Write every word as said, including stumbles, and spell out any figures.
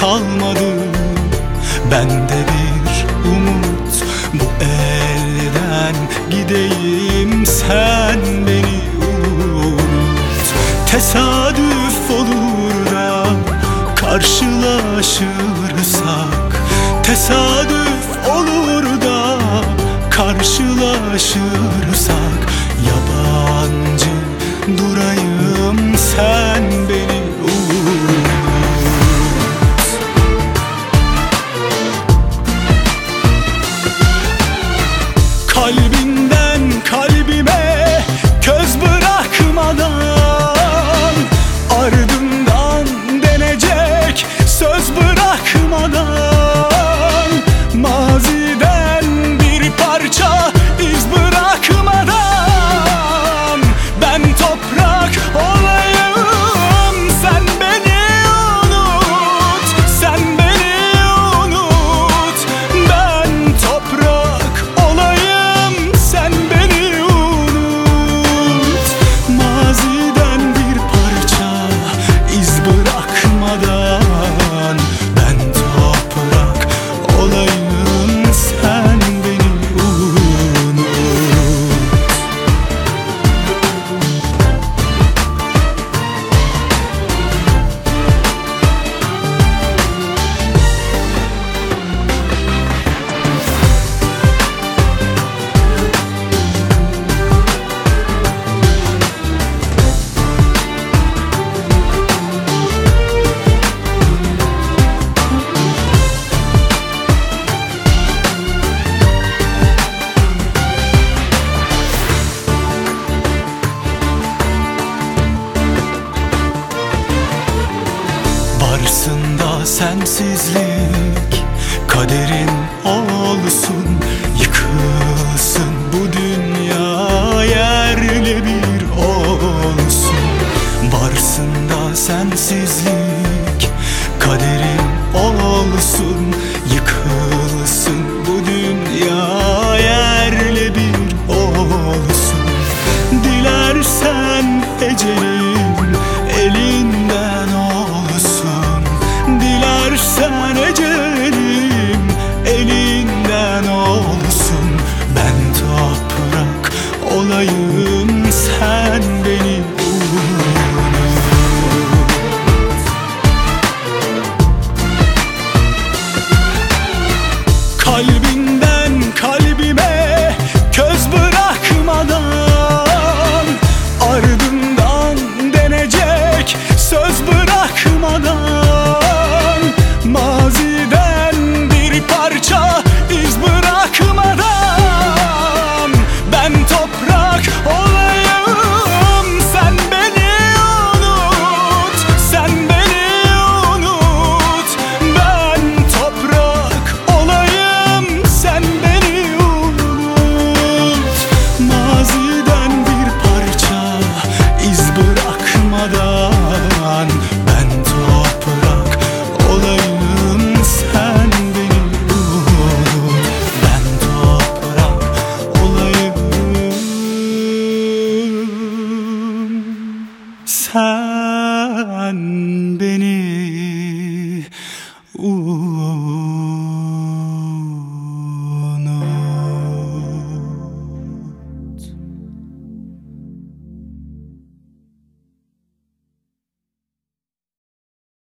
kalmadı. Bende bir umut, bu elden gideyim, sen beni unut. Tesadüf olur da karşılaşırsak, tesadüf olur da karşılaşırsak, yabancı durayım, sen beni unut. Kalbinden kalbime köz bırakmadan, ardından denecek söz bırakmadan, maziden bir parça iz bırakmadan, ben toprak olayım, sen beni unut, sen beni unut. Ben toprak olayım, sen beni unut. Maziden bir parça iz bırakmadan, ben toprak olayım, sen beni unut. Varsın da sensizlik kaderin olsun, yıkılsın bu dünya, yerle bir olsun. Varsın da sensizlik kaderin olsun,